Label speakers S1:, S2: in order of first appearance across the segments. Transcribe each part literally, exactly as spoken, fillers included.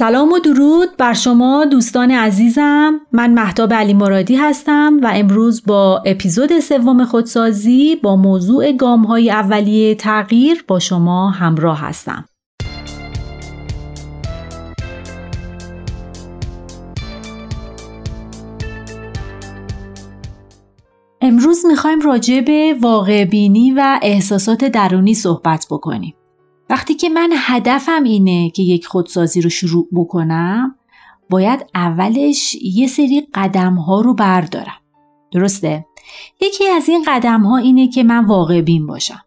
S1: سلام و درود بر شما دوستان عزیزم. من مهتاب علی مرادی هستم و امروز با اپیزود سوم خودسازی با موضوع گام‌های اولیه تغییر با شما همراه هستم. امروز میخوایم راجع به واقع بینی و احساسات درونی صحبت بکنیم. وقتی که من هدفم اینه که یک خودسازی رو شروع بکنم، باید اولش یه سری قدم ها رو بردارم. درسته؟ یکی از این قدم ها اینه که من واقع بین باشم.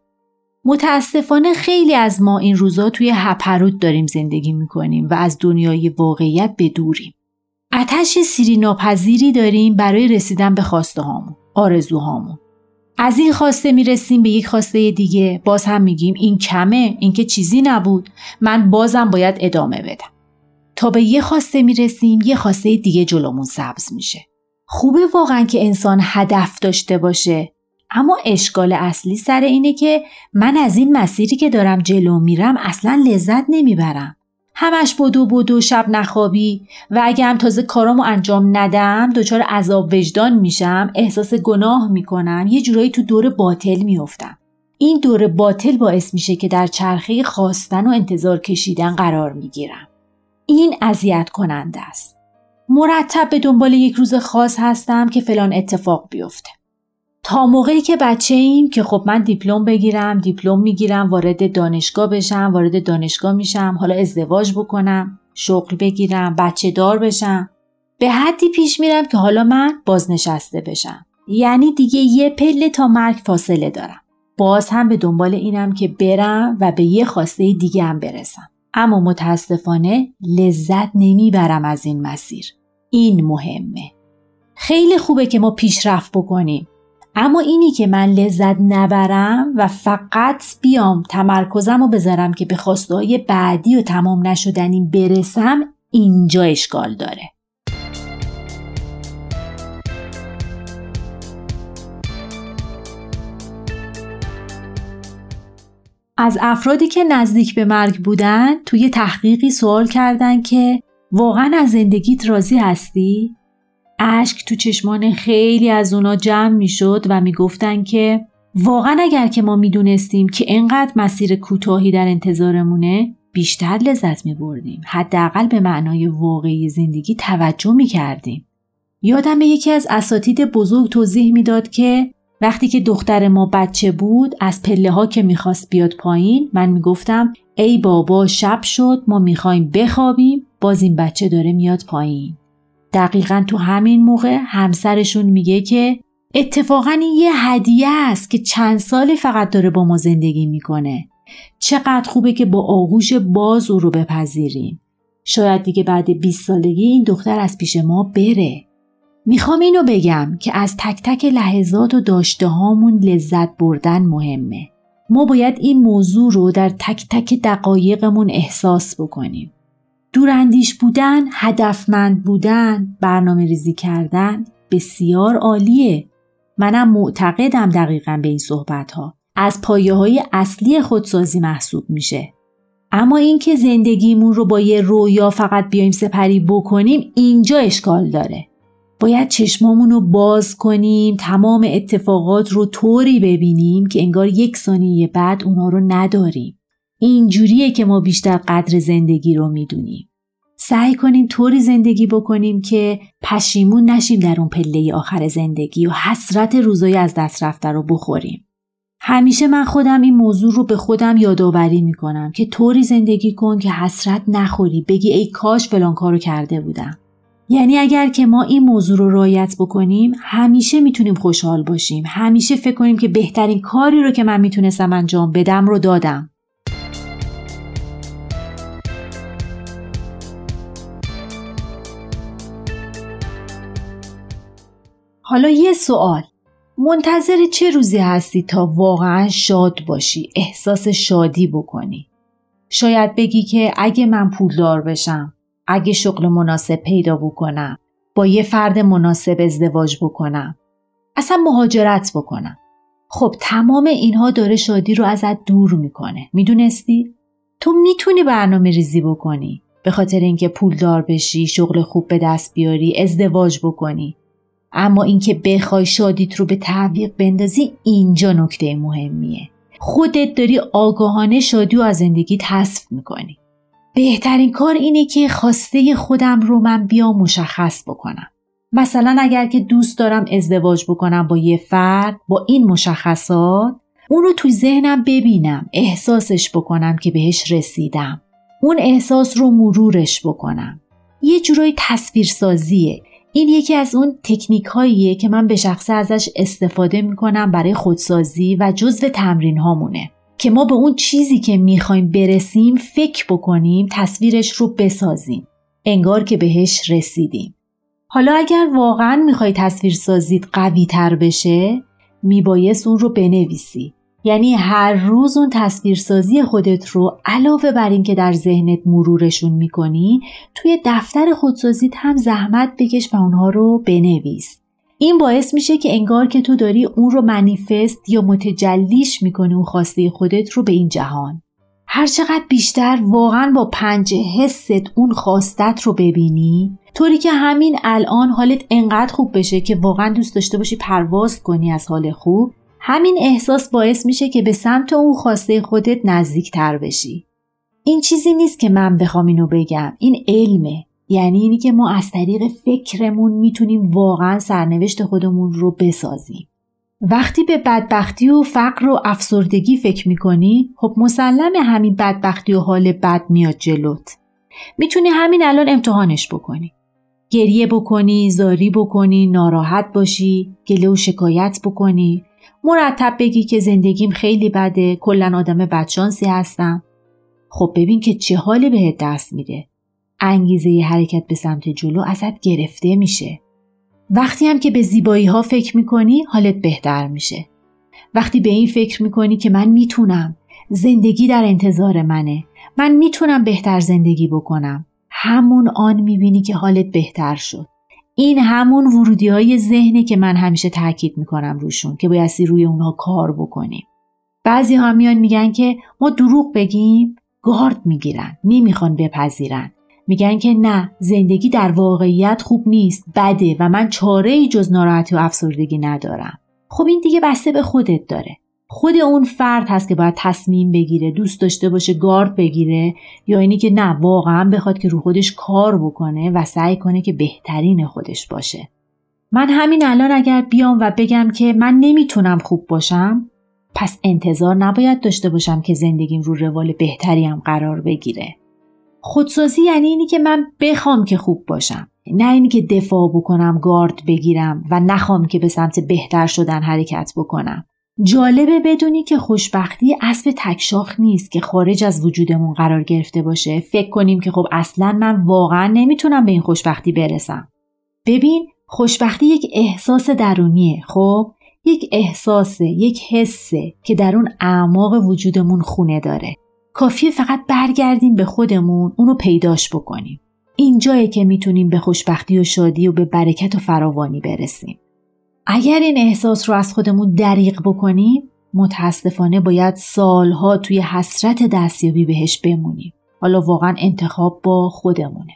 S1: متاسفانه خیلی از ما این روزا توی هپروت داریم زندگی میکنیم و از دنیای واقعیت بدوریم. آتش سیری ناپذیری داریم برای رسیدن به خواسته هامون، آرزوهامون. از این خواسته میرسیم به یک خواسته دیگه، باز هم میگیم این کمه، این که چیزی نبود، من بازم باید ادامه بدم. تا به یه خواسته میرسیم یه خواسته دیگه جلومون سبز میشه. خوبه واقعا که انسان هدف داشته باشه، اما اشکال اصلی سر اینه که من از این مسیری که دارم جلو میرم اصلا لذت نمیبرم. همش بدو بدو شب نخوابی و اگه هم تازه کارامو انجام ندم دچار عذاب وجدان میشم، احساس گناه میکنم، یه جورایی تو دور باطل میافتم. این دور باطل باعث میشه که در چرخه خواستن و انتظار کشیدن قرار میگیرم. این اذیت کننده است. مرتب به دنبال یک روز خاص هستم که فلان اتفاق بیفته. تا موقعی که بچه ایم که خب من دیپلم بگیرم، دیپلم میگیرم، وارد دانشگاه بشم، وارد دانشگاه میشم، حالا ازدواج بکنم، شغل بگیرم، بچه دار بشم. به حدی پیش میرم که حالا من بازنشسته بشم. یعنی دیگه یه پله تا مرگ فاصله دارم. باز هم به دنبال اینم که برم و به یه خواسته دیگه هم برسم. اما متاسفانه لذت نمیبرم از این مسیر. این مهمه. خیلی خوبه که ما پیشرفت بکنیم. اما اینی که من لذت نبرم و فقط بیام تمرکزم رو بذارم که به خواسته‌های بعدی و تمام نشدنی برسم، اینجا اشکال داره. از افرادی که نزدیک به مرگ بودن توی تحقیقی سوال کردن که واقعا از زندگیت راضی هستی؟ اشک تو چشمان خیلی از اونا جمع می شد و می گفتن که واقعا اگر که ما می دونستیم که اینقدر مسیر کوتاهی در انتظارمونه بیشتر لذت می بردیم. حداقل به معنای واقعی زندگی توجه می کردیم. یادم یکی از اساتید بزرگ توضیح می داد که وقتی که دختر ما بچه بود از پله ها که می خواست بیاد پایین، من می گفتم ای بابا شب شد، ما می خوایم بخوابیم، باز این بچه داره میاد پایین. دقیقاً تو همین موقع همسرشون میگه که اتفاقاً این یه هدیه است که چند سالی فقط داره با ما زندگی میکنه. چقدر خوبه که با آغوش باز او رو بپذیریم. شاید دیگه بعد بیست سالگی این دختر از پیش ما بره. میخوام اینو بگم که از تک تک لحظات و داشته هامون لذت بردن مهمه. ما باید این موضوع رو در تک تک دقایقمون احساس بکنیم. دوراندیش بودن، هدفمند بودن، برنامه ریزی کردن بسیار عالیه. منم معتقدم دقیقاً به این صحبت ها از پایه های اصلی خودسازی محسوب میشه. اما این که زندگیمون رو با یه رویا فقط بیایم سپری بکنیم، اینجا اشکال داره. باید چشمامون رو باز کنیم، تمام اتفاقات رو طوری ببینیم که انگار یک ثانیه بعد اونا رو نداریم. اینجوریه که ما بیشتر قدر زندگی رو میدونیم. سعی کنیم طوری زندگی بکنیم که پشیمون نشیم در اون پله آخر زندگی و حسرت روزای از دست رفته رو بخوریم. همیشه من خودم این موضوع رو به خودم یادآوری میکنم که طوری زندگی کن که حسرت نخوری، بگی ای کاش فلان کارو کرده بودم. یعنی اگر که ما این موضوع رو رعایت بکنیم همیشه میتونیم خوشحال باشیم، همیشه فکر کنیم که بهترین کاری رو که من میتونستم انجام بدم رو دادم. حالا یه سوال، منتظر چه روزی هستی تا واقعا شاد باشی، احساس شادی بکنی؟ شاید بگی که اگه من پولدار بشم، اگه شغل مناسب پیدا بکنم، با یه فرد مناسب ازدواج بکنم، اصلا مهاجرت بکنم. خب تمام اینها داره شادی رو ازت دور میکنه. میدونستی؟ تو میتونی برنامه ریزی بکنی. به خاطر اینکه پولدار بشی، شغل خوب به دست بیاری، ازدواج بکنی. اما اینکه بخوای شادیت رو به تعویق بندازی، اینجا نکته مهمیه. خودت داری آگاهانه شادی رو از زندگیت حذف میکنی. بهترین کار اینه که خواسته خودم رو من بیا مشخص بکنم. مثلا اگر که دوست دارم ازدواج بکنم با یه فرد با این مشخصات، اون رو توی ذهنم ببینم، احساسش بکنم که بهش رسیدم. اون احساس رو مرورش بکنم. یه جورای تصویرسازیه. این یکی از اون تکنیک هاییه که من به شخصه ازش استفاده میکنم برای خودسازی و جزو تمرین هامونه که ما به اون چیزی که میخوایم برسیم فکر بکنیم، تصویرش رو بسازیم، انگار که بهش رسیدیم. حالا اگر واقعا میخوای تصویرسازیت قوی تر بشه، میبایست اون رو بنویسی. یعنی هر روز اون تصویرسازی خودت رو علاوه بر این که در ذهنت مرورشون میکنی، توی دفتر خودسازیت هم زحمت بکش و اونها رو بنویس. این باعث میشه که انگار که تو داری اون رو منیفست یا متجلیش میکنی، اون خواسته خودت رو به این جهان. هر چقدر بیشتر واقعا با پنج حست اون خواستت رو ببینی، طوری که همین الان حالت انقدر خوب بشه که واقعا دوست داشته باشی پرواز کنی از حال خوب، همین احساس باعث میشه که به سمت اون خواسته خودت نزدیک تر بشی. این چیزی نیست که من بخوام اینو بگم، این علمه. یعنی اینی که ما از طریق فکرمون میتونیم واقعا سرنوشت خودمون رو بسازیم. وقتی به بدبختی و فقر و افسردگی فکر میکنی، خب مسلمه همین بدبختی و حال بد میاد جلوت. میتونی همین الان امتحانش بکنی. گریه بکنی، زاری بکنی، ناراحت باشی، گله و شکایت بکنی، مرتب بگی که زندگیم خیلی بده، کلن آدم بدشانسی هستم. خب ببین که چه حالی بهت دست میده. انگیزه ی حرکت به سمت جلو ازت گرفته میشه. وقتی هم که به زیبایی ها فکر میکنی، حالت بهتر میشه. وقتی به این فکر میکنی که من میتونم، زندگی در انتظار منه، من میتونم بهتر زندگی بکنم، همون آن میبینی که حالت بهتر شد. این همون ورودی های ذهنه که من همیشه تاکید میکنم روشون که بایستی روی اونها کار بکنیم. بعضی ها میان میگن که ما دروغ بگیم، گارد میگیرن، نمیخوان بپذیرن. میگن که نه، زندگی در واقعیت خوب نیست، بده و من چاره‌ای جز ناراحتی و افسردگی ندارم. خب این دیگه بسته به خودت داره. خود اون فرد هست که باید تصمیم بگیره، دوست داشته باشه گارد بگیره یا اینی که نه، واقعا بخواد که رو خودش کار بکنه و سعی کنه که بهترین خودش باشه. من همین الان اگر بیام و بگم که من نمیتونم خوب باشم، پس انتظار نباید داشته باشم که زندگیم رو روال بهتری هم قرار بگیره. خودسازی یعنی اینی که من بخوام که خوب باشم، نه اینی که دفاع بکنم، گارد بگیرم و نخوام که به سمت بهتر شدن حرکت بکنم. جالبه بدونی که خوشبختی اسب تکشاخ نیست که خارج از وجودمون قرار گرفته باشه. فکر کنیم که خب اصلا من واقعا نمیتونم به این خوشبختی برسم. ببین، خوشبختی یک احساس درونیه. خب یک احساسه، یک حسه که در اون اعماق وجودمون خونه داره. کافیه فقط برگردیم به خودمون، اونو پیداش بکنیم. اینجایه که میتونیم به خوشبختی و شادی و به برکت و فراوانی برسیم. اگر این احساس رو از خودمون دریغ بکنیم، متاسفانه باید سالها توی حسرت دستیابی بهش بمونیم. حالا واقعا انتخاب با خودمونه.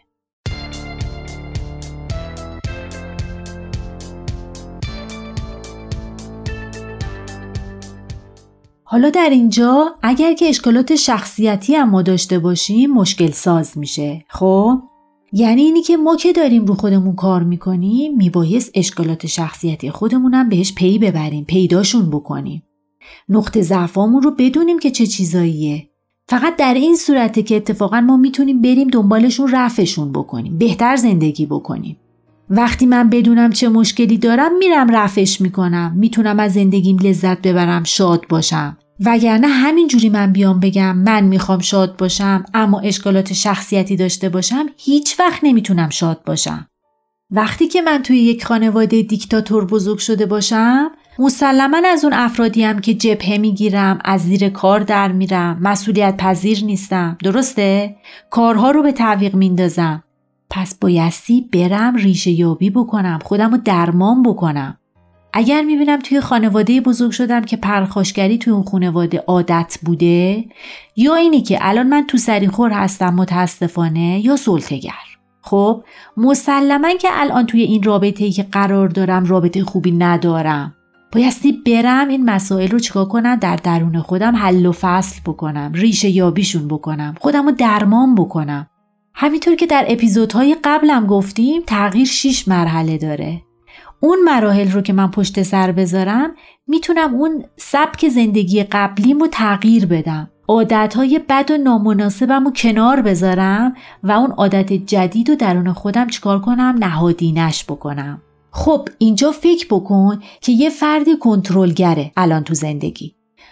S1: حالا در اینجا اگر که اشکالات شخصیتی هم ما داشته باشیم، مشکل ساز میشه. خب یعنی اینی که ما که داریم رو خودمون کار میکنیم، میبایست اشکالات شخصیتی خودمون هم بهش پی ببریم، پیداشون بکنیم. نقطه ضعفامون رو بدونیم که چه چیزاییه. فقط در این صورته که اتفاقا ما میتونیم بریم دنبالشون، رفعشون بکنیم، بهتر زندگی بکنیم. وقتی من بدونم چه مشکلی دارم، میرم رفعش میکنم، میتونم از زندگیم لذت ببرم، شاد باشم. وگرنه همینجوری من بیام بگم من میخوام شاد باشم اما اشکالات شخصیتی داشته باشم، هیچ وقت نمیتونم شاد باشم. وقتی که من توی یک خانواده دیکتاتور بزرگ شده باشم، مسلماً از اون افرادیم که جبهه میگیرم، از زیر کار در میرم، مسئولیت پذیر نیستم. درسته؟ کارها رو به تعویق میندازم. پس بایستی برم ریشه یابی بکنم، خودم رو درمان بکنم. اگر میبینم توی خانواده بزرگ شدم که پرخاشگری توی اون خانواده عادت بوده، یا اینی که الان من تو سریخور هستم متاسفانه، یا سلطه‌گر. خب مسلماً که الان توی این رابطه‌ای که قرار دارم رابطه خوبی ندارم. بایستی برم این مسائل رو چیکار کنم؟ در درون خودم حل و فصل بکنم، ریشه یابیشون بکنم، خودم رو درمان بکنم. همینطور که در اپیزودهای قبلم گفتیم تغییر شش مرحله داره. اون مراحل رو که من پشت سر بذارم میتونم اون سبک زندگی قبلیم رو تغییر بدم، عادتهای بد و نامناسبم رو کنار بذارم و اون عادت جدید رو درون خودم چیکار کنم؟ نهادینش بکنم. خب اینجا فکر بکن که یه فردی کنترلگره الان تو زندگی،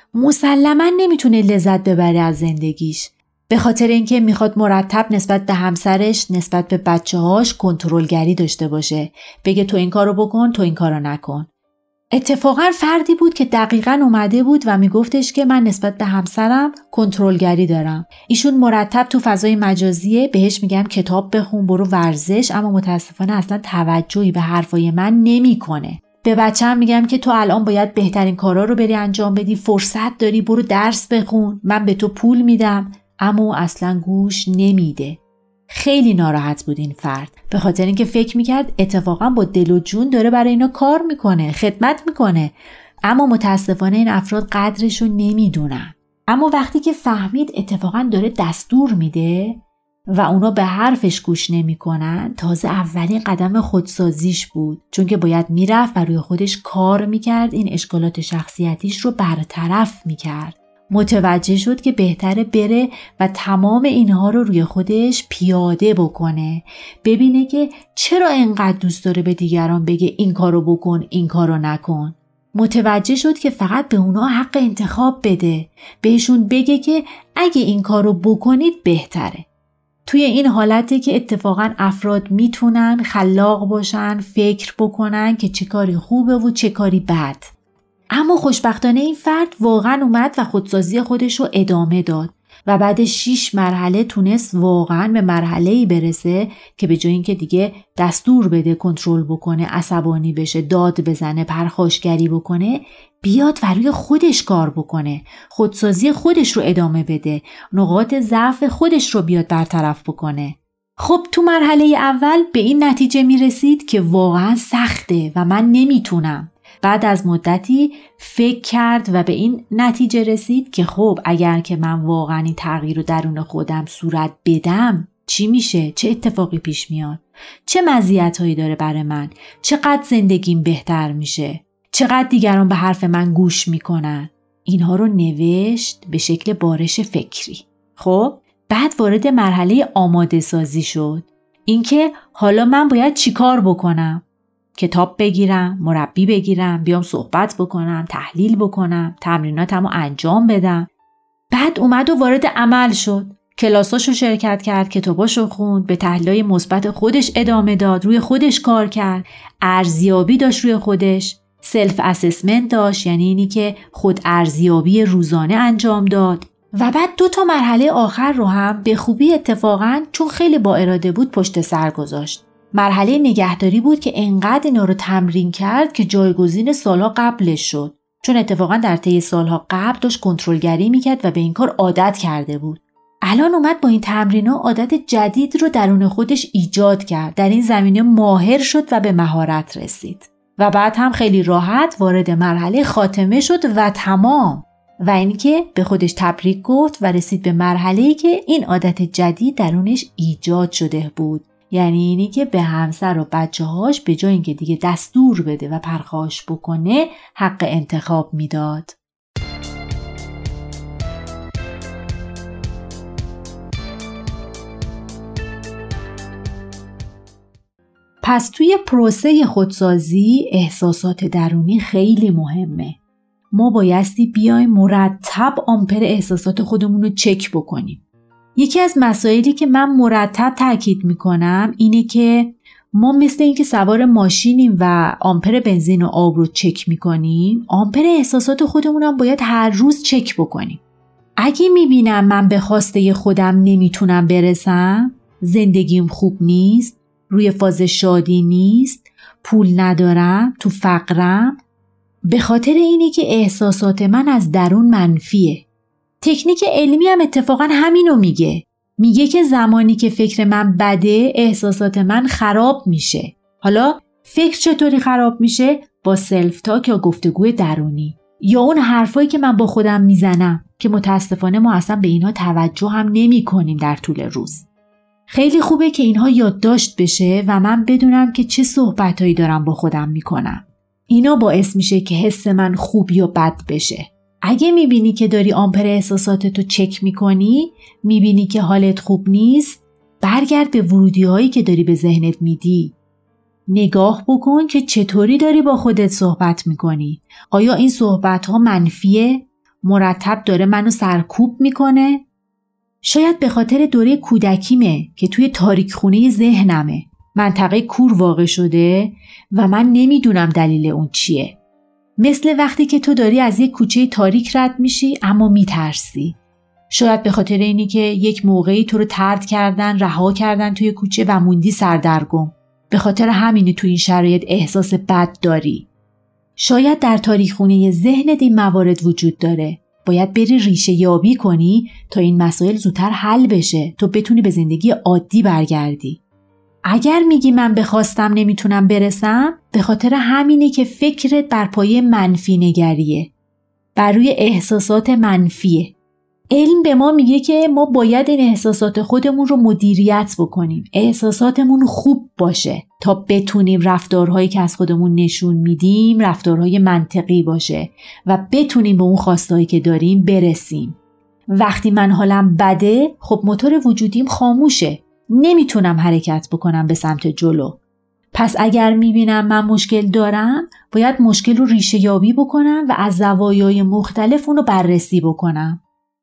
S1: مسلماً نمیتونه لذت ببره از زندگیش، به خاطر اینکه میخواد مرتب نسبت به همسرش، نسبت به بچه‌هاش کنترلگری داشته باشه، بگه تو این کارو بکن، تو این کارو نکن. اتفاقا فردی بود که دقیقاً اومده بود و میگفتش که من نسبت به همسرم کنترلگری دارم. ایشون مرتب تو فضای مجازیه بهش میگم کتاب بخون، برو ورزش، اما متاسفانه اصلا توجهی به حرفای من نمیکنه. به بچه‌م میگم که تو الان باید بهترین کارا رو بری انجام بدی، فرصت داری، برو درس بخون، من به تو پول میدم، اما اصلا گوش نمیده. خیلی ناراحت بود این فرد، به خاطر اینکه فکر میکرد اتفاقا با دل و جون داره برای اینا کار میکنه، خدمت میکنه، اما متاسفانه این افراد قدرشو نمیدونن. اما وقتی که فهمید اتفاقا داره دستور میده و اونا به حرفش گوش نمیکنن، تازه اولین قدم خودسازیش بود، چون که باید میرفت و روی خودش کار میکرد، این اشکالات شخصیتیش رو برطرف میکرد. متوجه شد که بهتره بره و تمام اینها رو روی خودش پیاده بکنه، ببینه که چرا اینقدر دوست داره به دیگران بگه این کارو بکن، این کارو نکن. متوجه شد که فقط به اونا حق انتخاب بده، بهشون بگه که اگه این کارو بکنید بهتره. توی این حالته که اتفاقا افراد میتونن خلاق باشن، فکر بکنن که چه کاری خوبه و چه کاری بد. اما خوشبختانه این فرد واقعا اومد و خودسازی خودش رو ادامه داد و بعد شش مرحله تونست واقعا به مرحله‌ای برسه که به جای اینکه دیگه دستور بده، کنترل بکنه، عصبانی بشه، داد بزنه، پرخاشگری بکنه، بیاد و روی خودش کار بکنه، خودسازی خودش رو ادامه بده، نقاط ضعف خودش رو بیاد برطرف بکنه. خب تو مرحله اول به این نتیجه میرسید که واقعا سخته و من نمیتونم. بعد از مدتی فکر کرد و به این نتیجه رسید که خب اگر که من واقعا این تغییر رو درون خودم صورت بدم چی میشه؟ چه اتفاقی پیش میاد؟ چه مزیت‌هایی داره برای من؟ چقدر زندگیم بهتر میشه؟ چقدر دیگران به حرف من گوش میکنن؟ اینها رو نوشت به شکل بارش فکری. خب بعد وارد مرحله آماده سازی شد، اینکه حالا من باید چیکار بکنم؟ کتاب بگیرم، مربی بگیرم، بیام صحبت بکنم، تحلیل بکنم، تمریناتمو انجام بدم. بعد اومد و وارد عمل شد، کلاساشو شرکت کرد، کتاباشو خوند، به تحلیلای مثبت خودش ادامه داد، روی خودش کار کرد، ارزیابی داشت روی خودش، سلف اسسمنت داشت، یعنی اینی که خود ارزیابی روزانه انجام داد. و بعد دو تا مرحله آخر رو هم به خوبی اتفاقاً چون خیلی با اراده بود پشت سر گذاشت. مرحله نگهداری بود که انقدر اینا رو تمرین کرد که جایگزین سالها قبلش شد، چون اتفاقا در طی سالها قبل داشت کنترلگری میکرد و به این کار عادت کرده بود. الان اومد با این تمرین‌ها عادت جدید رو درون خودش ایجاد کرد، در این زمینه ماهر شد و به مهارت رسید و بعد هم خیلی راحت وارد مرحله خاتمه شد و تمام. و اینکه به خودش تبریک گفت و رسید به مرحله‌ای که این عادت جدید درونش ایجاد شده بود، یعنی اینی که به همسر و بچه‌هاش به جای اینکه دیگه دستور بده و پرخاش بکنه حق انتخاب میداد. پس توی پروسه خودسازی احساسات درونی خیلی مهمه. ما بایستی بیایم مرتب آمپر احساسات خودمون رو چک بکنیم. یکی از مسائلی که من مرتب تاکید میکنم اینه که ما مثل اینکه سوار ماشینیم و آمپر بنزین و آب رو چک میکنیم، آمپر احساسات خودمون هم باید هر روز چک بکنیم. اگه میبینم من به خواسته خودم نمیتونم برسم، زندگیم خوب نیست، روی فاز شادی نیست، پول ندارم، تو فقرم، به خاطر اینه که احساسات من از درون منفیه. تکنیک علمی هم اتفاقا همینو میگه. میگه که زمانی که فکر من بده احساسات من خراب میشه. حالا فکر چطوری خراب میشه؟ با سلف تاک یا گفتگوی درونی یا اون حرفایی که من با خودم میزنم که متاسفانه ما اصلا به اینها توجه هم نمی کنیم در طول روز. خیلی خوبه که اینها یادداشت بشه و من بدونم که چه صحبتایی دارم با خودم میکنم. اینا باعث میشه که حس من خوب یا بد بشه. اگه میبینی که داری آمپر احساساتتو چک میکنی، میبینی که حالت خوب نیست، برگرد به ورودی هایی که داری به ذهنت میدی. نگاه بکن که چطوری داری با خودت صحبت میکنی. آیا این صحبت ها منفیه؟ مرتب داره منو سرکوب میکنه؟ شاید به خاطر دوره کودکیمه که توی تاریک خونه ذهنمه. منطقه کور واقع شده و من نمیدونم دلیل اون چیه. مثل وقتی که تو داری از یک کوچه تاریک رد میشی اما میترسی. شاید به خاطر اینی که یک موقعی تو رو طرد کردن، رها کردن توی کوچه و موندی سردرگم. به خاطر همینی تو این شرایط احساس بد داری. شاید در تاریک خونه ذهنت این موارد وجود داره. باید بری ریشه یابی کنی تا این مسائل زودتر حل بشه، تو بتونی به زندگی عادی برگردی. اگر میگی من به خواستم نمیتونم برسم، به خاطر همینه که فکرت بر پایه منفی نگریه، بر روی احساسات منفیه. علم به ما میگه که ما باید این احساسات خودمون رو مدیریت بکنیم. احساساتمون خوب باشه تا بتونیم رفتارهایی که از خودمون نشون میدیم رفتارهای منطقی باشه و بتونیم به اون خواستهایی که داریم برسیم. وقتی من حالم بده، خب موتور وجودیم خاموشه. نمیتونم حرکت بکنم به سمت جلو. پس اگر میبینم من مشکل دارم، باید مشکل رو ریشه یابی بکنم و از زوایای مختلف اون رو بررسی بکنم.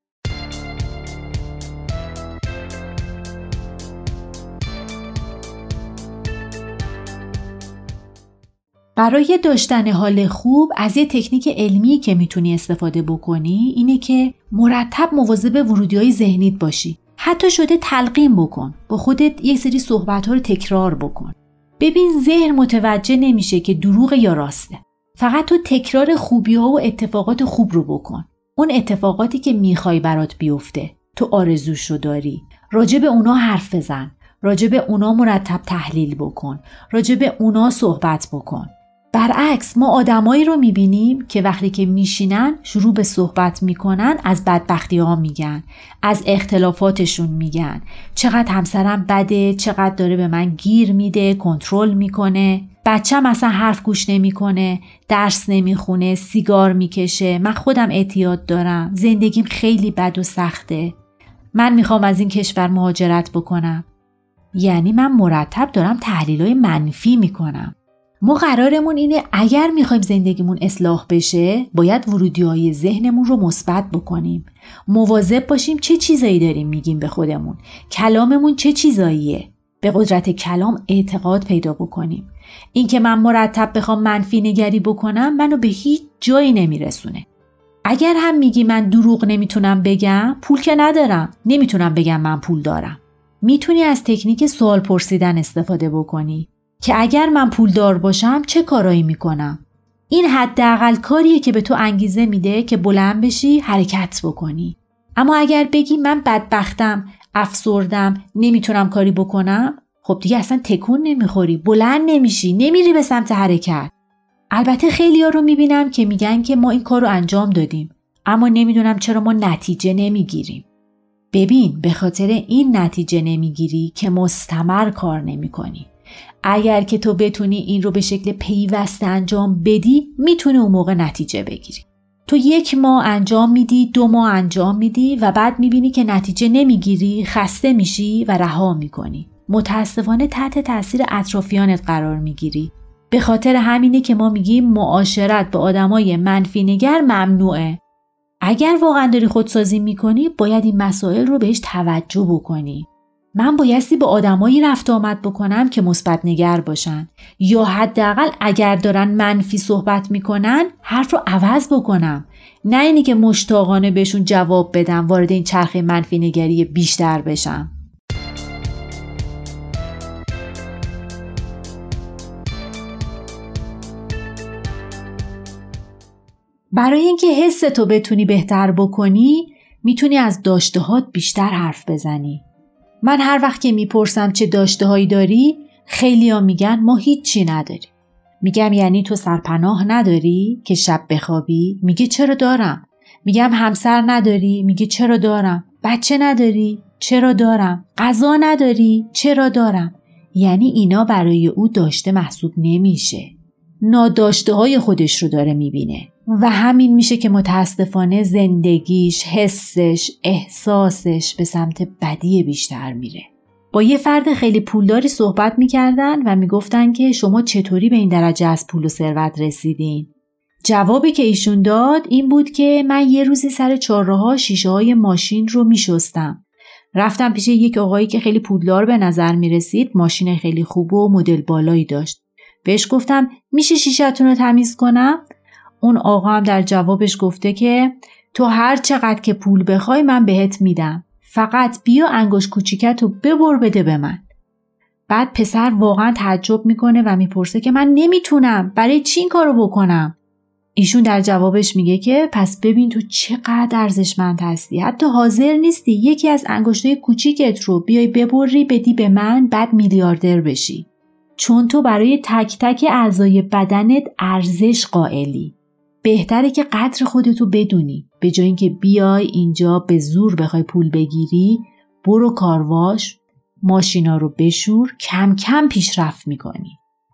S1: برای داشتن حال خوب از یه تکنیک علمی که میتونی استفاده بکنی اینه که مرتب مواظب ورودی‌های ذهنیت باشی. حتی شده تلقین بکن. با خودت یک سری صحبت‌ها رو تکرار بکن. ببین ذهن متوجه نمیشه که دروغ یا راسته. فقط تو تکرار خوبی‌ها و اتفاقات خوب رو بکن. اون اتفاقاتی که میخوای برات بیفته، تو آرزوشو داری. راجع به اونا حرف بزن. راجع به اونا مرتب تحلیل بکن. راجع به اونا صحبت بکن. برعکس ما آدمایی رو میبینیم که وقتی که میشینن شروع به صحبت میکنن، از بدبختی ها میگن، از اختلافاتشون میگن، چقدر همسرم بده، چقدر داره به من گیر میده، کنترل میکنه، بچه‌م اصلا حرف گوش نمیکنه، درس نمیخونه، سیگار میکشه، من خودم اعتیاد دارم، زندگیم خیلی بد و سخته، من میخوام از این کشور مهاجرت بکنم. یعنی من مرتب دارم تحلیل‌های منفی میکنم. ما قرارمون اینه اگر میخوایم زندگیمون اصلاح بشه، باید ورودی‌های ذهنمون رو مثبت بکنیم. مواظب باشیم چه چیزایی داریم میگیم به خودمون. کلاممون چه چیزاییه. به قدرت کلام اعتقاد پیدا بکنیم. این که من مرتب بخوام منفی نگری بکنم منو به هیچ جایی نمیرسونه. اگر هم میگی من دروغ نمیتونم بگم، پول که ندارم، نمیتونم بگم من پول دارم. میتونی از تکنیک سوال پرسیدن استفاده بکنی که اگر من پولدار باشم چه کارایی میکنم؟ این حداقل کاریه که به تو انگیزه میده که بلند بشی، حرکت بکنی. اما اگر بگی من بدبختم، افسردم، نمیتونم کاری بکنم، خب دیگه اصلا تکون نمیخوری، بلند نمیشی، نمیری به سمت حرکت. البته خیلی‌ها رو میبینم که میگن که ما این کار رو انجام دادیم، اما نمیدونم چرا ما نتیجه نمیگیریم. ببین، به خاطر این نتیجه نمیگیری که مستمر کار نمیکنی. اگر که تو بتونی این رو به شکل پیوسته انجام بدی، میتونی اون موقع نتیجه بگیری. تو یک ماه انجام میدی، دو ماه انجام میدی و بعد میبینی که نتیجه نمیگیری، خسته میشی و رها میکنی. متاسفانه تحت تاثیر اطرافیانت قرار میگیری. به خاطر همینه که ما میگیم معاشرت با آدمای منفی نگر ممنوعه. اگر واقعا داری خودسازی میکنی، باید این مسائل رو بهش توجه بکنی. من بایستی با آدمایی رفت آمد بکنم که مثبت نگر باشن، یا حداقل اگر دارن منفی صحبت میکنن حرف رو عوض بکنم، نه اینی که مشتاقانه بهشون جواب بدم، وارد این چرخه منفی نگری بیشتر بشم. برای اینکه حس تو بتونی بهتر بکنی میتونی از داشته هات بیشتر حرف بزنی. من هر وقت که میپرسم چه داشته هایی داری، خیلی ها میگن ما هیچی نداریم. میگم یعنی تو سرپناه نداری که شب بخوابی؟ میگه چرا دارم. میگم همسر نداری؟ میگه چرا دارم. بچه نداری؟ چرا دارم. غذا نداری؟ چرا دارم. یعنی اینا برای او داشته محسوب نمیشه. ناداشته های خودش رو داره میبینه و همین میشه که متاسفانه زندگیش، حسش، احساسش به سمت بدی بیشتر میره. با یه فرد خیلی پولداری صحبت میکردن و میگفتن که شما چطوری به این درجه از پول و ثروت رسیدین؟ جوابی که ایشون داد این بود که من یه روزی سر چهارراه شیشه های ماشین رو میشستم. رفتم پیش یک آقایی که خیلی پولدار به نظر میرسید، ماشین خیلی خوب و مدل بالایی داشت. بهش گفتم میشه شیشه‌تون رو تمیز کنم؟ اون آقا هم در جوابش گفته که تو هر چقدر که پول بخوای من بهت میدم. فقط بیا انگشت کوچیکتو ببر بده به من. بعد پسر واقعا تعجب میکنه و میپرسه که من نمیتونم، برای چی این کارو بکنم؟ ایشون در جوابش میگه که پس ببین تو چقدر ارزشمند هستی، حتی حاضر نیستی یکی از انگشتای کوچیکت رو بیای ببری بدی به من بعد میلیاردر بشی. چون تو برای تک تک اعضای بدنت ارزش قائلی. بهتره که قدر خودتو بدونی. به جای اینکه بیای اینجا به زور بخوای پول بگیری، برو کارواش، ماشینا رو بشور، کم کم پیشرفت میکنی.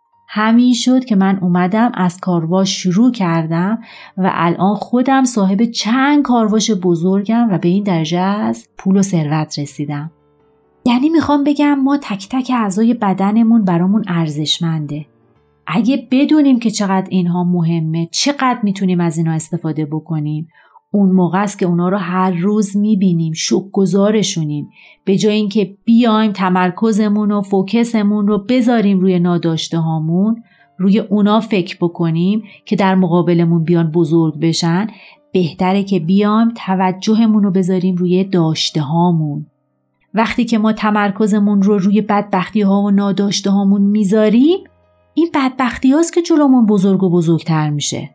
S1: همین شد که من اومدم از کارواش شروع کردم و الان خودم صاحب چند کارواش بزرگم و به این درجه از پول و ثروت رسیدم. یعنی میخوام بگم ما تک تک اعضای بدنمون برامون ارزشمنده. اگه بدونیم که چقدر اینها مهمه، چقدر میتونیم از اینا استفاده بکنیم، اون موقع است که اونا رو هر روز میبینیم، شکرگزارشونیم. به جای اینکه بیایم تمرکزمون و فوکسمون رو بذاریم روی ناداشته هامون، روی اونا فکر بکنیم که در مقابلمون بیان بزرگ بشن، بهتره که بیایم توجهمون رو بذاریم روی داشته هامون. وقتی که ما تمرکزمون رو روی بدبختی ها و ناداشته هامون میذاریم، این بدبختی هاست که جلومون بزرگ و بزرگتر میشه.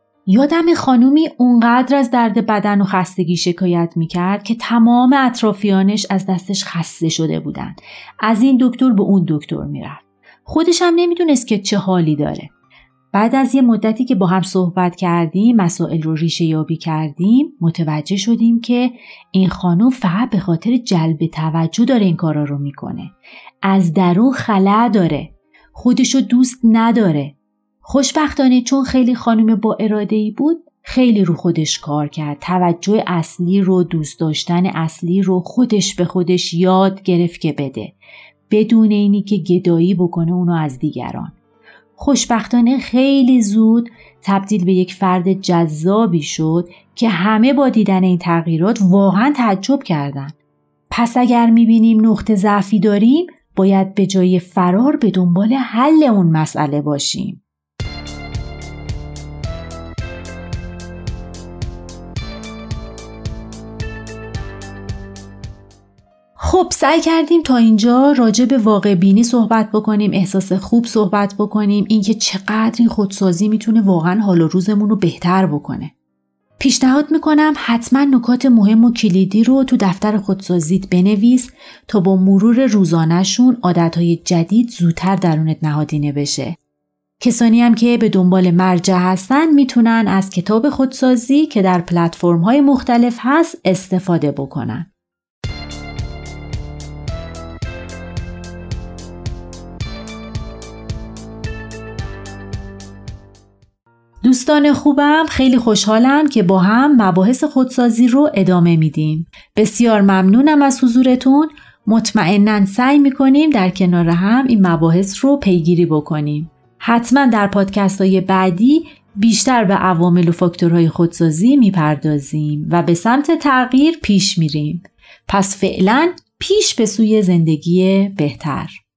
S1: یادم خانومی اونقدر از درد بدن و خستگی شکایت میکرد که تمام اطرافیانش از دستش خسته شده بودن. از این دکتر به اون دکتر میرفت. خودش هم نمیدونست که چه حالی داره. بعد از یه مدتی که با هم صحبت کردیم، مسائل رو ریشه یابی کردیم، متوجه شدیم که این خانم فقط به خاطر جلب توجه داره این کارا رو میکنه. از درون خلأ داره. خودشو دوست نداره. خوشبختانه چون خیلی خانم با اراده‌ای بود، خیلی رو خودش کار کرد. توجه اصلی رو، دوست داشتن اصلی رو خودش به خودش یاد گرفت که بده. بدون اینی که گدایی بکنه اونو از دیگران. خوشبختانه خیلی زود تبدیل به یک فرد جذابی شد که همه با دیدن این تغییرات واقعا تعجب کردند. پس اگر می‌بینیم نقطه ضعفی داریم، باید به جای فرار به دنبال حل اون مسئله باشیم. خب سعی کردیم تا اینجا راجع به واقع بینی صحبت بکنیم، احساس خوب صحبت بکنیم، اینکه چقدر این خودسازی میتونه واقعا حال و روزمون رو بهتر بکنه. پیشنهاد میکنم حتما نکات مهم و کلیدی رو تو دفتر خودسازیت بنویس تا با مرور روزانه‌شون عادتهای جدید زودتر درونت نهادینه بشه. کسانی هم که به دنبال مرجع هستن میتونن از کتاب خودسازی که در پلتفرم‌های مختلف هست استفاده بکنن. دوستان خوبم، خیلی خوشحالم که با هم مباحث خودسازی رو ادامه میدیم. بسیار ممنونم از حضورتون. مطمئناً سعی میکنیم در کنار هم این مباحث رو پیگیری بکنیم. حتما در پادکست های بعدی بیشتر به عوامل و فاکتورهای خودسازی میپردازیم و به سمت تغییر پیش میریم. پس فعلا پیش به سوی زندگی بهتر.